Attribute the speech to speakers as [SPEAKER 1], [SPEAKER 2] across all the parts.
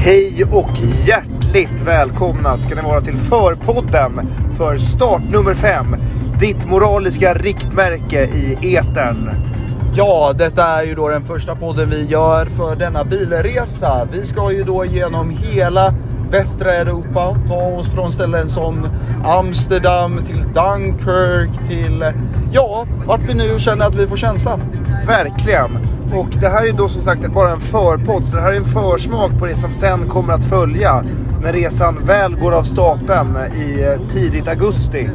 [SPEAKER 1] Hej och hjärtligt välkomna ska ni vara till förpodden för start nummer 5. Ditt moraliska riktmärke i etern.
[SPEAKER 2] Ja, detta är ju då den första podden vi gör för denna bilresa. Vi ska ju då genom hela västra Europa, ta oss från ställen som Amsterdam till Dunkirk till, ja, vart vi nu känner att vi får känsla.
[SPEAKER 1] Verkligen. Och det här är då som sagt bara en förpodd, så det här är en försmak på det som sen kommer att följa när resan väl går av stapeln i tidigt augusti.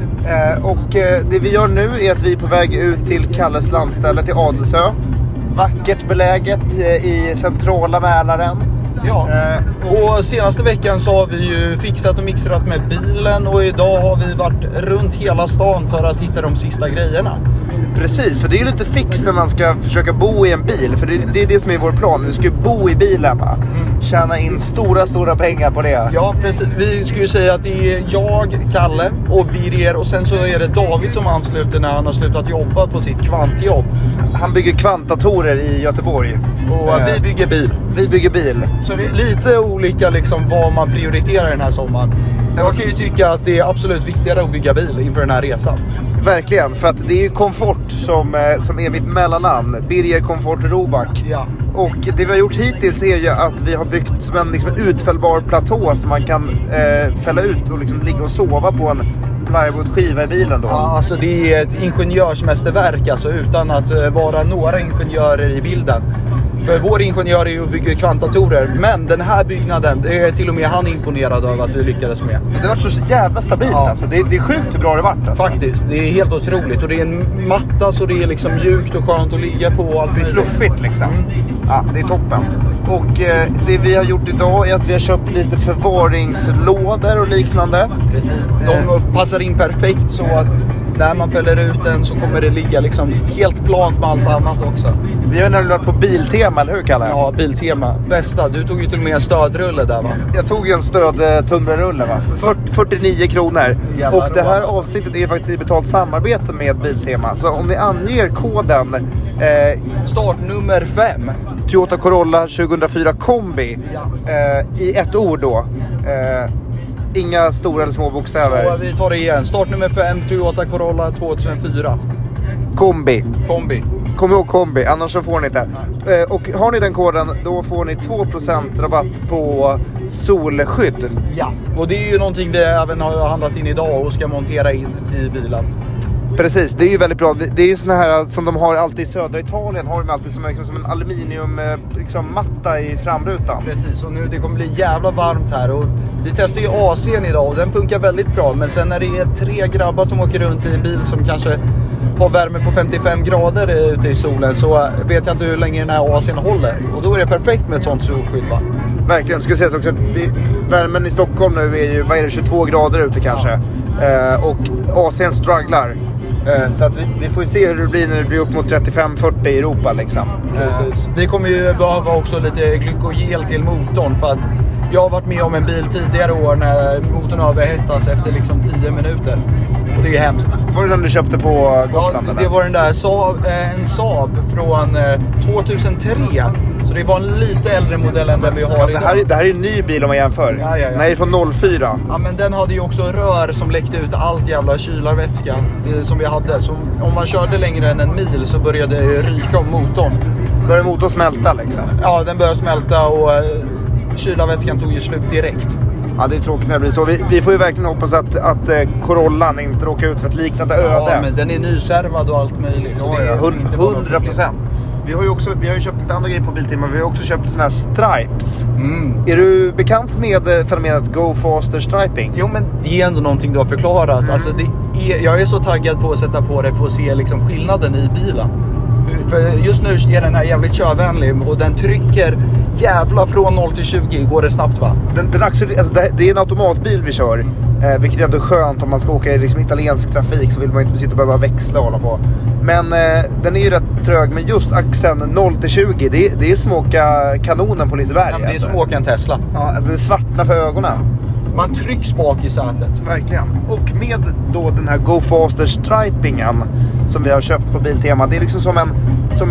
[SPEAKER 1] Det vi gör nu är att vi är på väg ut till Kalles landställe, till Adelsö. Vackert beläget i centrala Mälaren.
[SPEAKER 2] Ja, och senaste veckan så har vi ju fixat och mixat med bilen och idag har vi varit runt hela stan för att hitta de sista grejerna.
[SPEAKER 1] Precis, för det är ju lite fix när man ska försöka bo i en bil. För det är det som är vår plan. Vi ska ju bo i bilen, va? Tjäna in stora pengar på det.
[SPEAKER 2] Ja, precis. Vi ska ju säga att det är jag, Kalle och Birger. Och sen så är det David som ansluter när han har slutat jobba på sitt kvantjobb.
[SPEAKER 1] Han bygger kvantdatorer i Göteborg.
[SPEAKER 2] Och vi bygger bil.
[SPEAKER 1] Vi bygger bil.
[SPEAKER 2] Så det är lite olika liksom vad man prioriterar den här sommaren. Jag kan ju tycka att det är absolut viktigare att bygga bil inför den här resan.
[SPEAKER 1] Verkligen, för att det är ju komfort som är mitt mellannamn. Birger Komfort Roback.
[SPEAKER 2] Ja.
[SPEAKER 1] Och det vi har gjort hittills är ju att vi har byggt som en liksom utfällbar platå som man kan fälla ut och liksom ligga och sova på en plywoodskiva i bilen då.
[SPEAKER 2] Ja, alltså det är ett ingenjörsmästerverk alltså, utan att vara några ingenjörer i bilden. För vår ingenjör är ju att bygga kvantdatorer. Men den här byggnaden, det är till och med han imponerad av att vi lyckades med.
[SPEAKER 1] Det har varit så jävla stabilt, ja. Alltså. Det är sjukt hur bra det varit alltså.
[SPEAKER 2] Faktiskt, det är helt otroligt. Och det är en matta så det är liksom mjukt och skönt att ligga på. Och allt
[SPEAKER 1] det är fluffigt liksom. Ja, det är toppen. Och det vi har gjort idag är att vi har köpt lite förvaringslådor och liknande.
[SPEAKER 2] Precis, de passar in perfekt så att när man fäller ut den så kommer det ligga liksom helt plant med allt annat också.
[SPEAKER 1] Vi har nämligen varit på Biltema, eller hur Kalle?
[SPEAKER 2] Ja, Biltema. Bästa. Du tog ju till och med en stödrulle där, va?
[SPEAKER 1] Jag tog en stödtumlarrulle, va? För 49 kronor.
[SPEAKER 2] Jävla
[SPEAKER 1] och det här avsnittet är faktiskt i betalt samarbete med Biltema. Så om ni anger koden
[SPEAKER 2] startnummer 5
[SPEAKER 1] Toyota Corolla 2004 kombi i ett ord då. Inga stora eller små bokstäver.
[SPEAKER 2] Så vi tar det igen. Startnummer 5 Toyota Corolla 2004.
[SPEAKER 1] Kombi. Kom ihåg kombi, annars så får ni inte. Och har ni den koden, då får ni 2% rabatt på solskydd.
[SPEAKER 2] Ja, och det är ju någonting vi även har handlat in idag och ska montera in i bilen.
[SPEAKER 1] Precis, det är ju väldigt bra. Det är ju såna här som de har alltid i södra Italien. Har de alltid som en aluminium matta i framrutan.
[SPEAKER 2] Precis, och nu det kommer bli jävla varmt här. Och vi testar ju AC'n idag och den funkar väldigt bra. Men sen när det är 3 grabbar som åker runt i en bil som kanske har värme på 55 grader ute i solen, så vet jag inte hur länge den här AC'n håller. Och då är det perfekt med ett sånt solskydd, va?
[SPEAKER 1] Verkligen, ska sägas också att värmen i Stockholm nu är ju, vad är det, 22 grader ute kanske. Och AC'n strugglar. Så att vi får ju se hur det blir när det blir upp mot 35-40 i Europa liksom.
[SPEAKER 2] Precis. Vi kommer ju behöva också lite glykogel till motorn, för att jag har varit med om en bil tidigare år när motorn överhettas efter liksom 10 minuter. Och det är ju hemskt.
[SPEAKER 1] Var det den du köpte på Gotland?
[SPEAKER 2] Ja, det var den där en Saab från 2003. Så det var en lite äldre modell än den vi har idag.
[SPEAKER 1] Det här är en ny bil om man jämför.
[SPEAKER 2] Ja.
[SPEAKER 1] Den här är från 04.
[SPEAKER 2] Ja, men den hade ju också rör som läckte ut allt jävla kylarvätska som vi hade. Så om man körde längre än en mil så började det ryka om motorn.
[SPEAKER 1] Började motorn smälta liksom?
[SPEAKER 2] Ja, den började smälta och kylarvätskan tog ju slut direkt.
[SPEAKER 1] Ja, det är tråkigt när det blir så. Vi får ju verkligen hoppas att Corollan inte råkar ut för ett liknande öde.
[SPEAKER 2] Ja, men den är nyservad och allt möjligt.
[SPEAKER 1] Ja, 100%. Vi har ju köpt lite andra grejer på Biltema. Vi har också köpt såna här stripes. Är du bekant med fenomenet Go Faster Striping?
[SPEAKER 2] Jo, men det är ändå någonting du har förklarat. Alltså, jag är så taggad på att sätta på det för att se liksom skillnaden i bilen. För just nu är den här jävligt körvänlig och den trycker jävla från 0 till 20 går det snabbt, va?
[SPEAKER 1] Det är en automatbil vi kör, vilket är ändå skönt om man ska åka i liksom italiensk trafik, så vill man inte sitta och behöva växla och hålla på. Men den är ju rätt trög, men just axeln 0 till 20 det är som åka kanonen på Liseberg.
[SPEAKER 2] Ja, det är som åka en Tesla.
[SPEAKER 1] Ja, alltså det är svartna för ögonen.
[SPEAKER 2] Man trycks bak i sätet.
[SPEAKER 1] Verkligen. Och med då den här Go Faster Stripingen som vi har köpt på Biltema, det är liksom som en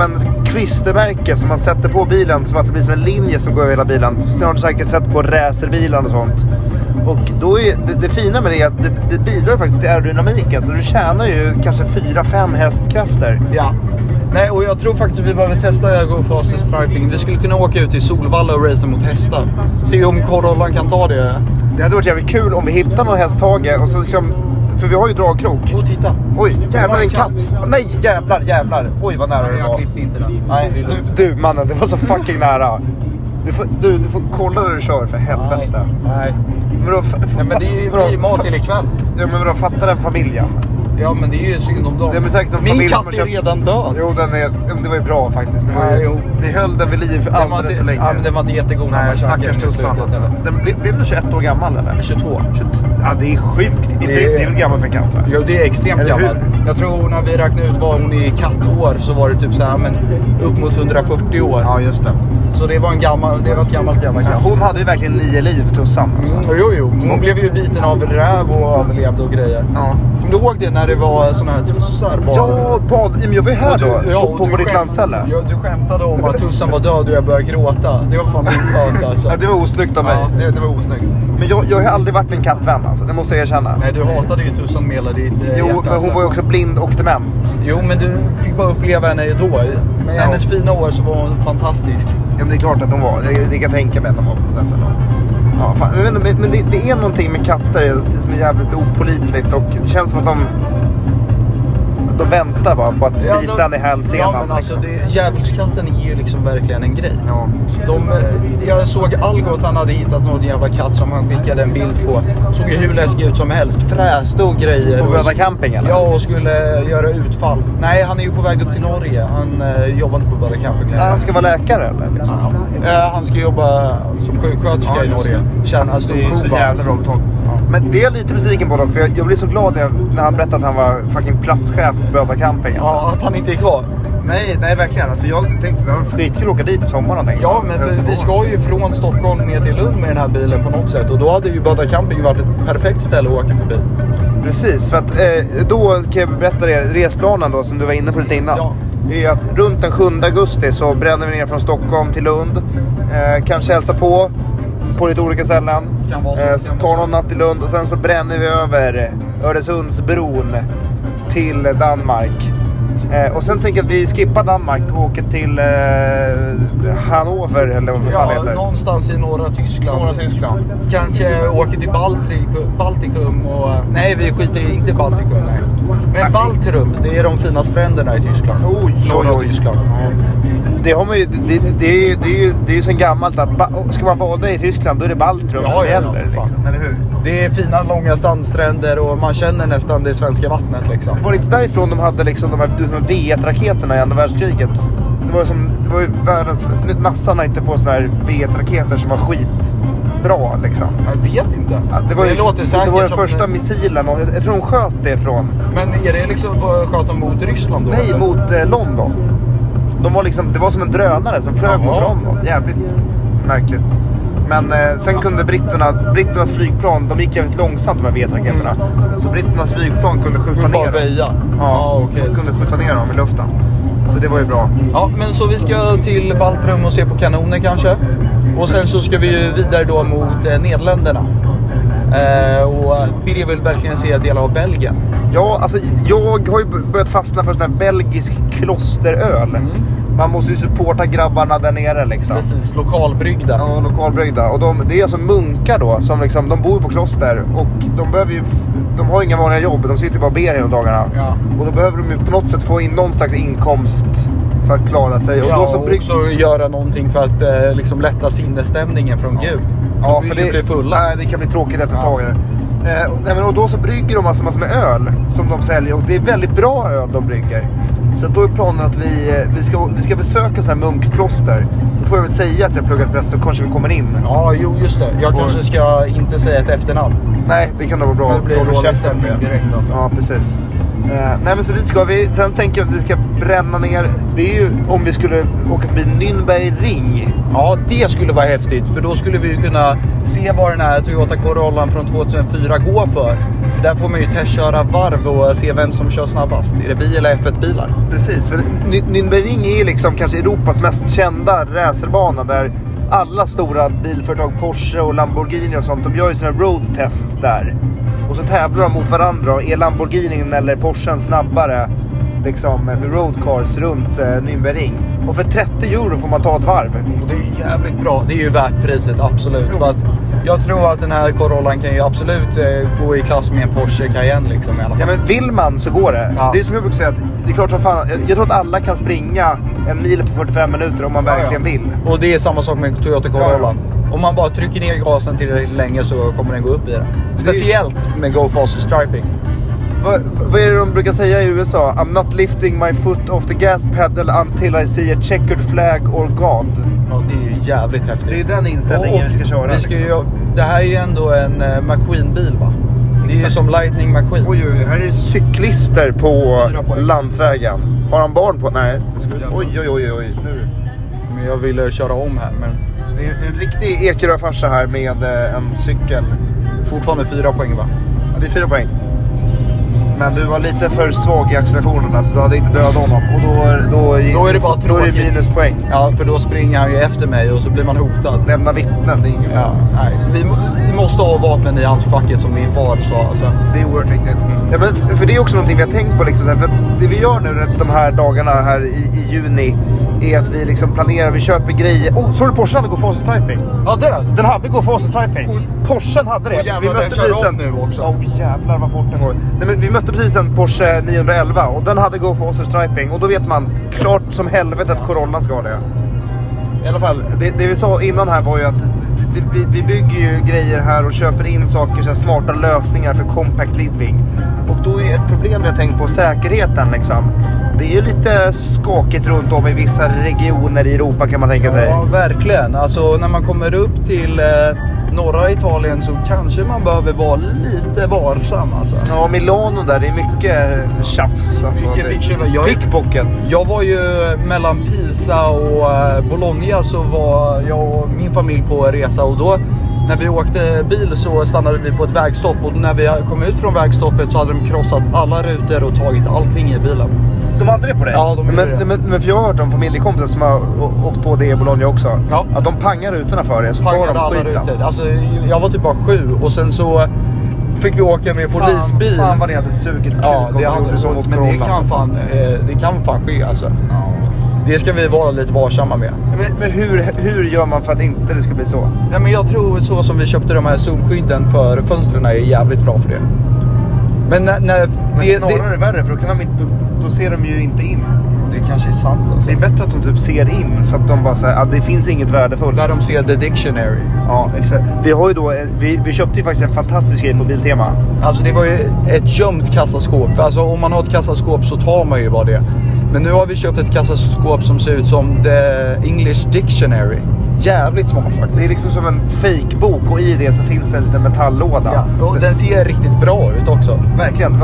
[SPEAKER 1] klistermärke som man sätter på bilen så att det blir som en linje som går över hela bilen. Sen har du säkert sett på racerbilar och sånt. Och då är det fina med det är att det bidrar faktiskt till aerodynamiken. Så du tjänar ju kanske 4-5 hästkrafter.
[SPEAKER 2] Ja. Nej, och jag tror faktiskt att vi behöver testa Go Faster Striping. Vi skulle kunna åka ut till Solvalla och racea mot hästar. Se om Corollan kan ta det.
[SPEAKER 1] Det hade varit jävligt kul om vi hittar någon hästhage och så liksom, för vi har ju dragkrok.
[SPEAKER 2] Och titta.
[SPEAKER 1] Oj, jävlar en katt. Nej, jävlar. Oj, vad nära det
[SPEAKER 2] Jag
[SPEAKER 1] var.
[SPEAKER 2] klippte inte den.
[SPEAKER 1] Nej, du mannen, det var så fucking nära. Du får kolla när du kör för helvete.
[SPEAKER 2] Nej.
[SPEAKER 1] Men, då,
[SPEAKER 2] Nej, men det är ju mat till ikväll.
[SPEAKER 1] Ja, men då fattar den familjen.
[SPEAKER 2] Ja, men det är ju synd om dem.
[SPEAKER 1] Det är säkert en
[SPEAKER 2] Min
[SPEAKER 1] familj
[SPEAKER 2] katt
[SPEAKER 1] som
[SPEAKER 2] är
[SPEAKER 1] köpt...
[SPEAKER 2] redan död.
[SPEAKER 1] Jo, det var ju bra faktiskt. Det var ju... Vi höll den vid liv alldeles för länge.
[SPEAKER 2] Ja, men den var inte jättegod när man
[SPEAKER 1] stackars
[SPEAKER 2] käkade i
[SPEAKER 1] tussan
[SPEAKER 2] slutet.
[SPEAKER 1] alltså. Den blev du 21 år gammal eller?
[SPEAKER 2] 22.
[SPEAKER 1] Ja, det är sjukt. Det är väl gammalt för en katt va?
[SPEAKER 2] Jo, det är extremt gammalt. Jag tror när vi räknade ut vad hon är i kattår så var det typ så här, men upp mot 140 år.
[SPEAKER 1] Ja, just det.
[SPEAKER 2] Så det var ett gammalt katt.
[SPEAKER 1] Ja, hon hade ju verkligen 9 liv, tussan alltså.
[SPEAKER 2] Jo. Hon blev ju biten av räv och överlevde och grejer.
[SPEAKER 1] Ja.
[SPEAKER 2] Kommer du ihåg det när det var såna här tussar?
[SPEAKER 1] Ja, men jag var ju här då. På ditt landställe.
[SPEAKER 2] Ja, du skämtade om att tussan var död och jag började gråta. Det var fan min skönt alltså.
[SPEAKER 1] Ja, det var osnyggt av mig.
[SPEAKER 2] Ja, det var osnyggt.
[SPEAKER 1] Men jag har aldrig varit en kattvän alltså, det måste jag erkänna.
[SPEAKER 2] Nej, du hatade ju tussan med hela ditt
[SPEAKER 1] Jo, men hon var ju också blind och dement.
[SPEAKER 2] Jo, men du fick bara uppleva henne då. Med hennes fina år så var hon fantastisk.
[SPEAKER 1] Ja, men det är klart att hon var. Det kan tänka mig att hon var på något sätt. Ja, fan. Men det är någonting med katter som är jävligt opålitligt och det känns som att de väntar bara på att bita en i hälsenan.
[SPEAKER 2] Ja, men alltså djävulskatten är ju liksom verkligen en grej.
[SPEAKER 1] Ja.
[SPEAKER 2] Jag såg Algot, han hade hittat någon jävla katt som han skickade en bild på. Såg ju hur läskig ut som helst. Fräste och grejer.
[SPEAKER 1] På Böda camping eller?
[SPEAKER 2] Ja, och skulle göra utfall. Nej, han är ju på väg upp till Norge. Han jobbar inte på Böda camping.
[SPEAKER 1] Ja, han ska vara läkare eller? Liksom.
[SPEAKER 2] Han ska jobba som sjuksköterska i Norge. Tjäna stor
[SPEAKER 1] det är så jävla bra betalt. Men det är jag lite besviken på dock, för jag blev så glad när han berättade att han var fucking platschef på Böda camping. Alltså.
[SPEAKER 2] Ja, att han inte är kvar.
[SPEAKER 1] Nej verkligen. För jag tänkte det var skitkul att åka dit i sommar någonting.
[SPEAKER 2] Ja, men vi ska ju från Stockholm ner till Lund med den här bilen på något sätt. Och då hade ju Böda camping varit ett perfekt ställe att åka förbi.
[SPEAKER 1] Precis, för att då kan jag berätta resplanen då som du var inne på lite innan.
[SPEAKER 2] Ja.
[SPEAKER 1] Det är att runt den 7 augusti så bränner vi ner från Stockholm till Lund. Kanske hälsa på lite olika ställen. Tar någon natt i Lund och sen så bränner vi över Öresundsbron till Danmark. Och sen tänker jag att vi skippar Danmark och åker till Hannover eller vad fan heter.
[SPEAKER 2] Någonstans i norra Tyskland. Kanske åker till Baltikum och... Nej, vi skiter inte i Baltikum, nej. Men Baltikum, det är de fina stränderna i Tyskland. Norra Tyskland.
[SPEAKER 1] Det har man ju, det är ju så gammalt att ska man bada i Tyskland då är det Baltikum som gäller. Liksom, eller hur?
[SPEAKER 2] Det är fina långa sandstränder och man känner nästan det svenska vattnet liksom.
[SPEAKER 1] Var det inte därifrån de hade liksom de här V1-raketerna i andra världskriget? Det var ju världens... NASA har inte på såna här V1-raketer som var skitbra liksom.
[SPEAKER 2] Jag vet inte.
[SPEAKER 1] Ja, det var den första missilen och jag tror de sköt det ifrån.
[SPEAKER 2] Men är det liksom sköt de mot Ryssland då?
[SPEAKER 1] Nej,
[SPEAKER 2] eller?
[SPEAKER 1] mot London. De var liksom, det var som en drönare som flög mot London. Jävligt märkligt. Men sen kunde britternas flygplan, de gick jävligt långsamt de här V1-raketerna. Så britternas flygplan kunde skjuta ner dem. Ja, okay. Kunde skjuta ner dem i luften. Så det var ju bra. Ja,
[SPEAKER 2] men så vi ska till Baltikum och se på kanoner kanske. Och sen så ska vi ju vidare då mot Nederländerna. Och Birger vill verkligen se delar av Belgien. Ja, alltså jag har ju börjat fastna för sån här belgisk klosteröl. Man måste ju supporta grabbarna där nere liksom. Precis, lokalbryggda. Ja, lokalbryggda. Och det är alltså munkar då som liksom, de bor på kloster och de har inga vanliga jobb, de sitter bara och ber hela dagarna. Ja. Och då behöver de ju på något sätt få in någon slags inkomst för att klara sig. Och då så också göra någonting för att liksom lätta sinnesstämningen från Gud. Ja, för det blir fulla. Nej, det kan bli tråkigt efter ett tag. Och då så brygger de massor med öl som de säljer och det är väldigt bra öl de brygger. Så då är planen att vi ska besöka sådana här munkkloster. Då får jag väl säga att jag pluggat bäst så kanske vi kommer in. Ja, jo just det. Jag kanske ska inte säga ett efternamn. Nej, det kan nog vara bra. Det blir dålig stämning direkt alltså.
[SPEAKER 1] Ja, precis. Nej men så dit ska vi. Sen tänker jag att vi ska bränna ner. Det är ju om vi skulle åka förbi Nürnbergring.
[SPEAKER 2] Ja, det skulle vara häftigt. För då skulle vi ju kunna se vad den här Toyota Corollan från 2004 går för. Där får man ju testköra varv och se vem som kör snabbast. Är det vi eller F1-bilar?
[SPEAKER 1] Precis, för Nürnbergring är liksom kanske Europas mest kända racerbana där alla stora bilföretag, Porsche och Lamborghini och sånt, de gör ju sina roadtest där. Och så tävlar de mot varandra och är Lamborghinin eller Porschen snabbare liksom, med roadcars runt Nürnbergring. Och för 30 euro får man ta ett varv.
[SPEAKER 2] Och det är jävligt bra. Det är ju värt priset, absolut. För att jag tror att den här Corollan kan ju absolut gå i klass med en Porsche Cayenne liksom, i alla fall.
[SPEAKER 1] Ja, men vill man så går det. Ja. Det är som jag brukar säga, att det är klart som fan. Jag tror att alla kan springa en mil på 45 minuter om man verkligen vill.
[SPEAKER 2] Och det är samma sak med Toyota Corollan. Om man bara trycker ner gasen tillräckligt länge så kommer den gå upp i det. Speciellt med Go Faster Striping.
[SPEAKER 1] Vad är det de brukar säga i USA? I'm not lifting my foot off the gas pedal until I see a checkered flag or God.
[SPEAKER 2] Ja, det är ju jävligt häftigt.
[SPEAKER 1] Det är den inställningen vi ska köra.
[SPEAKER 2] Vi ska ju, det här är ju ändå en McQueen-bil, va? Det är ju som Lightning McQueen.
[SPEAKER 1] Oj, här är cyklister på landsvägen. Har han barn på? Nej. Oj. Nu.
[SPEAKER 2] Men jag ville köra om här, men...
[SPEAKER 1] Det är en riktig Ekerö-farsa här med en cykel.
[SPEAKER 2] Fortfarande 4 poäng, va?
[SPEAKER 1] Ja, det är 4 poäng. Men du var lite för svag i accelerationerna så du hade inte dödat honom. Och då är det bara då är det minuspoäng.
[SPEAKER 2] Ja, för då springer han ju efter mig och så blir man hotad.
[SPEAKER 1] Lämna vittnen, det är inget.
[SPEAKER 2] Ja, nej. Vi måste ha vapen i handskfacket som din far sa. Alltså.
[SPEAKER 1] Det är oerhört viktigt. Ja, men för det är också någonting vi har tänkt på. Liksom, för det vi gör nu de här dagarna här i juni är att vi liksom planerar, vi köper grejer. Såg du Porsche hade Go Faster Striping?
[SPEAKER 2] Ja, det.
[SPEAKER 1] Den hade Go Faster Striping. Porschen hade det.
[SPEAKER 2] Vi mötte precis en nu också.
[SPEAKER 1] Jävlar vad fort den går. Nej, men vi mötte precis en Porsche 911 och den hade Go Faster Striping. Och då vet man klart som helvete att Corollan ska ha det. I alla fall, det vi sa innan här var ju att vi bygger ju grejer här och köper in saker, så här smarta lösningar för compact living. Och då är ett problem jag tänkt på säkerheten liksom. Det är ju lite skakigt runt om i vissa regioner i Europa kan man tänka sig.
[SPEAKER 2] Ja, verkligen. Alltså när man kommer upp till norra Italien så kanske man behöver vara lite varsam alltså.
[SPEAKER 1] Ja, Milano där, det är mycket tjafs. Alltså, pickpocket.
[SPEAKER 2] Jag var ju mellan Pisa och Bologna, så var jag och min familj på resa, och då när vi åkte bil så stannade vi på ett vägstopp, och när vi kom ut från vägstoppet så hade de krossat alla rutor och tagit allting i bilen.
[SPEAKER 1] De hade det på det?
[SPEAKER 2] Ja, de gjorde det.
[SPEAKER 1] Men för jag har hört om familjekompisar som har åkt på det i Bologna också. Ja. Att de pangar rutorna för det, så tar de skiten.
[SPEAKER 2] Alltså, jag var typ bara 7 och sen så fick vi åka med polisbil.
[SPEAKER 1] Fan vad det hade sugit kuk.
[SPEAKER 2] Ja, det hade så mot Corollan. Men det kan fan ske alltså. Ja. Det ska vi vara lite varsamma med.
[SPEAKER 1] Men hur gör man för att inte det ska bli så?
[SPEAKER 2] Ja, men jag tror så som vi köpte de här zonskydden för fönstren är jävligt bra för det. Men
[SPEAKER 1] snarare värre, för då ser de ju inte in.
[SPEAKER 2] Det kanske är sant alltså.
[SPEAKER 1] Det är bättre att de typ ser in, så att de bara säger att det finns inget värdefullt.
[SPEAKER 2] Där de ser the dictionary.
[SPEAKER 1] Ja, exakt. Vi har ju då, vi köpte ju faktiskt en fantastisk grej på Biltema.
[SPEAKER 2] Alltså det var ju ett gömt kassaskåp. För alltså om man har ett kassaskåp så tar man ju bara det. Men nu har vi köpt ett kassaskåp som ser ut som the English Dictionary. Jävligt smart faktiskt.
[SPEAKER 1] Det är liksom som en fake-bok, och i det så finns en liten metalllåda.
[SPEAKER 2] Ja, och den ser riktigt bra ut också.
[SPEAKER 1] Verkligen.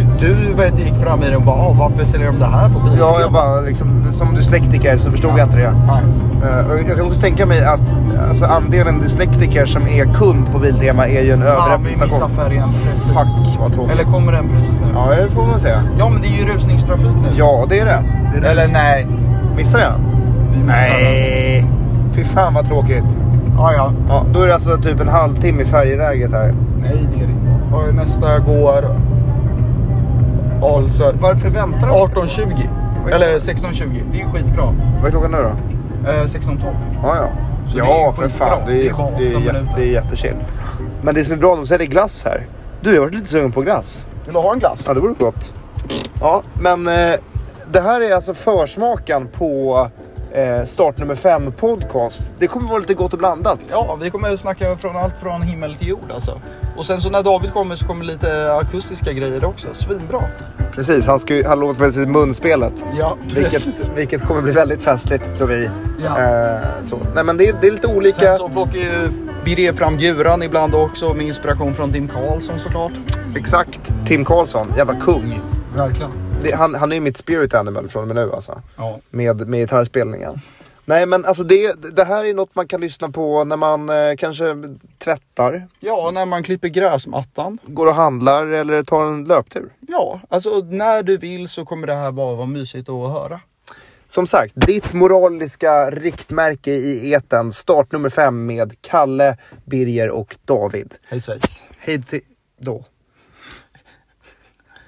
[SPEAKER 2] Du gick fram i den och bara, varför säljer de det här på bilen?
[SPEAKER 1] Ja, jag bara liksom, som dyslektiker så förstod jag inte det.
[SPEAKER 2] Nej.
[SPEAKER 1] Jag kan också tänka mig att alltså, andelen dyslektiker som är kund på Biltema är ju en överrepresentation.
[SPEAKER 2] Vi missar färgen, precis.
[SPEAKER 1] Fuck, vad tråkigt.
[SPEAKER 2] Eller kommer den precis nu?
[SPEAKER 1] Ja, det får man säga.
[SPEAKER 2] Ja, men det är ju rusningstrafik nu.
[SPEAKER 1] Ja, det är det.
[SPEAKER 2] Eller nej.
[SPEAKER 1] Missar jag den? Nej. Fy fan vad tråkigt.
[SPEAKER 2] Ja.
[SPEAKER 1] Då är det alltså typ en halvtimme i färjeläget här.
[SPEAKER 2] Nej, det är det inte. Och nästa går... Alltså...
[SPEAKER 1] Varför väntar de?
[SPEAKER 2] 18.20. Eller 16.20. Det är ju skitbra.
[SPEAKER 1] Vad är klockan nu då?
[SPEAKER 2] 16.12.
[SPEAKER 1] Ja.
[SPEAKER 2] Så
[SPEAKER 1] ja, för fan. Det är jättechill. Men det som är bra, de säljer glass här. Du, jag har varit lite sugen på glass.
[SPEAKER 2] Vill du ha en glass?
[SPEAKER 1] Ja, det vore gott. Ja, men det här är alltså försmaken på start nummer 5 podcast. Det kommer vara lite gott och blandat.
[SPEAKER 2] Ja, vi kommer att snacka från allt från himmel till jord alltså. Och sen så när David kommer så kommer lite akustiska grejer också. Svinbra.
[SPEAKER 1] Precis, han låter med sitt munspelet.
[SPEAKER 2] Ja,
[SPEAKER 1] vilket kommer bli väldigt festligt, tror vi.
[SPEAKER 2] Ja.
[SPEAKER 1] Så. Nej, men det är lite olika.
[SPEAKER 2] Sen så plockar ju Birger fram guran ibland också, med inspiration från Tim Karlsson såklart.
[SPEAKER 1] Exakt, Tim Karlsson, jävla kung.
[SPEAKER 2] Verkligen.
[SPEAKER 1] Han är ju mitt spirit animal från och med nu alltså.
[SPEAKER 2] Ja.
[SPEAKER 1] Med gitarrspelningen. Nej men alltså det här är något man kan lyssna på när man kanske tvättar.
[SPEAKER 2] Ja, när man klipper gräsmattan.
[SPEAKER 1] Går och handlar eller tar en löptur.
[SPEAKER 2] Ja, alltså när du vill så kommer det här bara vara mysigt att höra.
[SPEAKER 1] Som sagt, ditt moraliska riktmärke i eten. Start nummer 5 med Kalle, Birger och David.
[SPEAKER 2] Hej svejs.
[SPEAKER 1] Hej till då.